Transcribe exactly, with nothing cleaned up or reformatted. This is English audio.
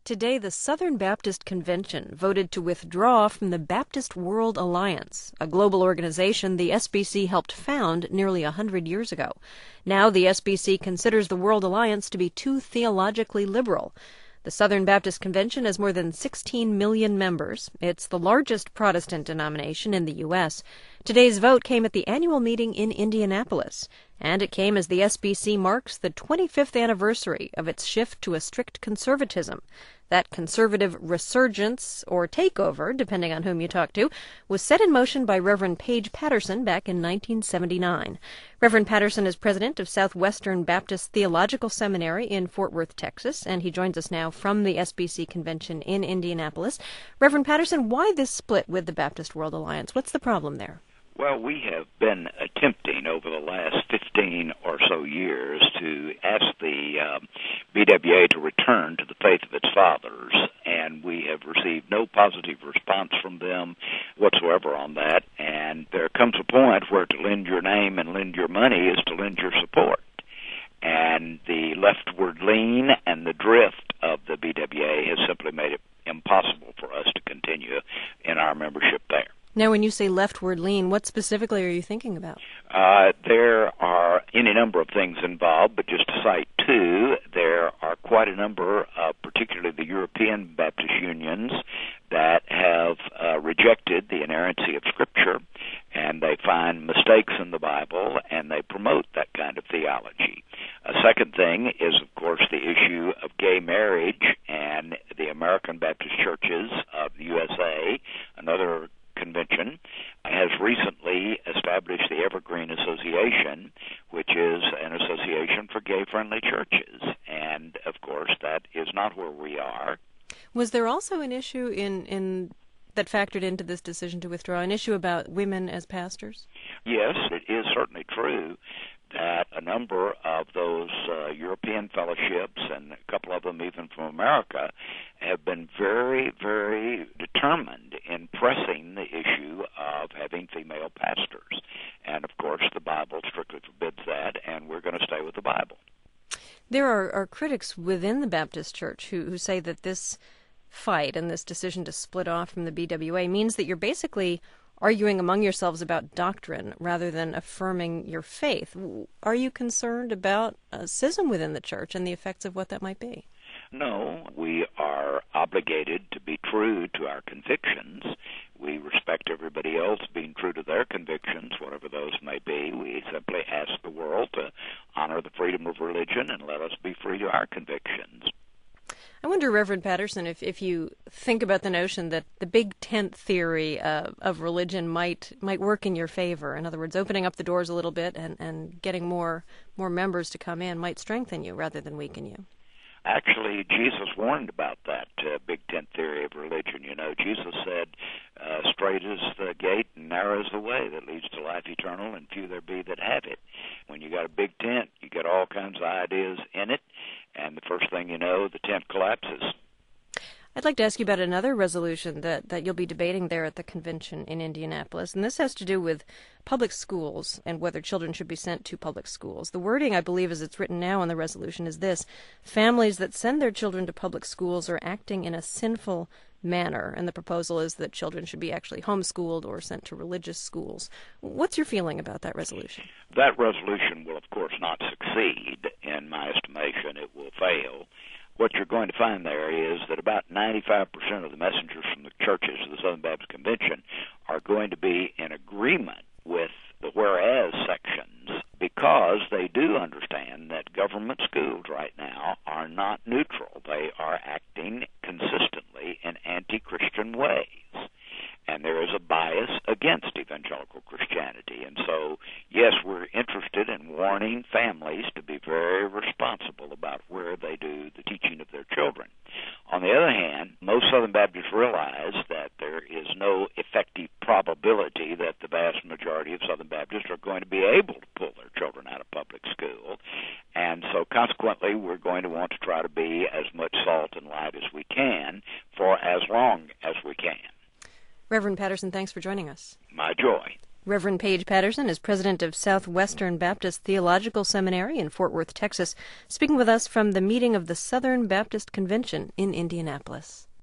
Today, the Southern Baptist Convention voted to withdraw from the Baptist World Alliance, a global organization the S B C helped found nearly a hundred years ago. Now the S B C considers the World Alliance to be too theologically liberal. The Southern Baptist Convention has more than sixteen million members. It's the largest Protestant denomination in the U S Today's vote came at the annual meeting in Indianapolis, and it came as the S B C marks the twenty-fifth anniversary of its shift to a strict conservatism. That conservative resurgence, or takeover, depending on whom you talk to, was set in motion by Reverend Paige Patterson back in nineteen seventy-nine. Reverend Patterson is president of Southwestern Baptist Theological Seminary in Fort Worth, Texas, and he joins us now from the S B C convention in Indianapolis. Reverend Patterson, why this split with the Baptist World Alliance? What's the problem there? Well, we have been attempting over the last fifteen or so years to ask the um, B W A to return to the faith of its fathers, and we have received no positive response from them whatsoever on that. And there comes a point where to lend your name and lend your money is to lend your support. And the leftward lean and the drift of the B W A has simply made it impossible for us to continue in our membership there. Now, when you say leftward lean, what specifically are you thinking about? Uh, there are any number of things involved, but just to cite two, there are quite a number, uh, particularly the European Baptist unions, that have uh, rejected the inerrancy of Scripture, and they find mistakes in the Bible, and they promote that kind of theology. A second thing is, of course, the issue of gay marriage, and the American Baptist Churches of the U S A, another convention, has recently established the Evergreen Association, which is an association for gay-friendly churches. And, of course, that is not where we are. Was there also an issue in, in that factored into this decision to withdraw, an issue about women as pastors? Yes, it is certainly true that a number of those uh, European fellowships, and a couple of them even from America, have been very, very determined in pressing the issue of having female pastors. And, of course, the Bible strictly forbids that, and we're going to stay with the Bible. There are, are critics within the Baptist Church who, who say that this fight and this decision to split off from the B W A means that you're basically arguing among yourselves about doctrine rather than affirming your faith. Are you concerned about uh, schism within the church and the effects of what that might be? No, we are obligated to be true to our convictions. We respect everybody else being true to their convictions, whatever those may be. We simply ask the world to honor the freedom of religion and let us be free to our convictions. I wonder, Reverend Patterson, if, if you think about the notion that the big tent theory uh, of religion might might work in your favor. In other words, opening up the doors a little bit and, and getting more more members to come in might strengthen you rather than weaken you. Actually, Jesus warned about that uh, big tent theory of religion. You know, Jesus said, uh, straight is the gate and narrow is the way that leads to life eternal, and few there be that have it. When you got a big tent, you get all kinds of ideas in it, and the first thing you know, the tent collapses. I'd like to ask you about another resolution that, that you'll be debating there at the convention in Indianapolis, and this has to do with public schools and whether children should be sent to public schools. The wording, I believe, as it's written now in the resolution is this: families that send their children to public schools are acting in a sinful manner, and the proposal is that children should be actually homeschooled or sent to religious schools. What's your feeling about that resolution? That resolution will, of course, not succeed. In my estimation, it will fail. What you're going to find there is that about ninety-five percent of the messengers from the churches of the Southern Baptist Convention are going to be in agreement with the whereas sections, because they do understand that government schools right now are not neutral. They are acting consistently in anti-Christian ways. And there is a bias against evangelical Christianity. And so, yes, we're interested in warning families to be very responsible about where they do the teaching of their children. On the other hand, most Southern Baptists realize that there is no effective probability that the vast majority of Southern Baptists are going to be able to pull their children out of public school. And so, consequently, we're going to want to try to be as much salt and light as we can for as long as we can. Reverend Patterson, thanks for joining us. My joy. Reverend Paige Patterson is president of Southwestern Baptist Theological Seminary in Fort Worth, Texas, speaking with us from the meeting of the Southern Baptist Convention in Indianapolis.